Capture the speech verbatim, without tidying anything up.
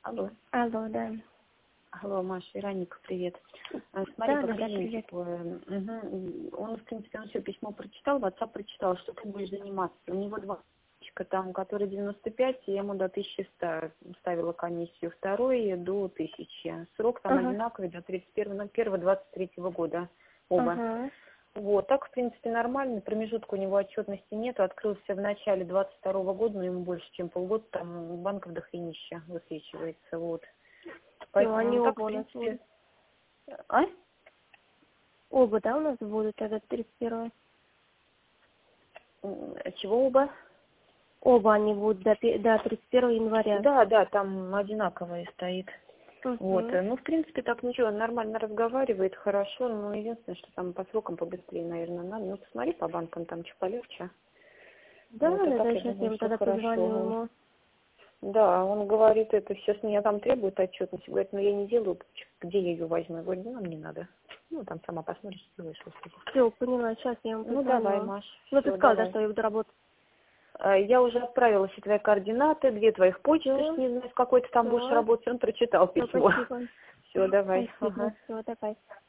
Алло. Алло, да. Алло, Маша, Вероника, привет. А, Смотри, Да, по да, да, клиенту, привет. угу. Он, в принципе, он все письмо прочитал, WhatsApp прочитал, что ты будешь заниматься. У него два мальчика там, который девяносто пять, я ему до тысячи ста ставила комиссию, второй до тысячи. Срок там Ага, одинаковый до тридцать первого двадцать третьего года оба. ага. Вот, так, в принципе, нормально, промежутка у него отчетности нет, открылся в начале двадцать второго года, но ему больше, чем полгода, там банков дохренища высвечивается, вот. Все, они Поэтому так, оба в у нас принципе... будут. А? Оба, да, у нас будут тогда тридцать первого? М, Чего оба? Оба они будут до, пе- до тридцать первого января. Да, да, там одинаковое стоит. Вот, Угу. э, ну, в принципе, так ничего, он нормально разговаривает, хорошо, но единственное, что там по срокам побыстрее, наверное, надо. Ну, посмотри по банкам, там чуть полегче. Да, Вот, а да, так, да, я сейчас я думаю, ему все тогда хорошо. позвоню Он- ему. Да, он говорит, это сейчас меня там требует отчетность, говорит, ну, я не делаю, где я ее возьму? Я говорю, ну, нам не надо. Ну, там сама посмотришь, сделаешь, господи. Все, поняла, сейчас я ему Ну, давай, позвоню. Маш, Ну, ты все, сказал, да, давай. что я буду работать. А, Я уже отправила все твои координаты, две твоих почты, Все, не знаю, с какой ты там будешь все, работать, он прочитал все, письмо. спасибо. Все, давай. Спасибо, Ага. все, давай.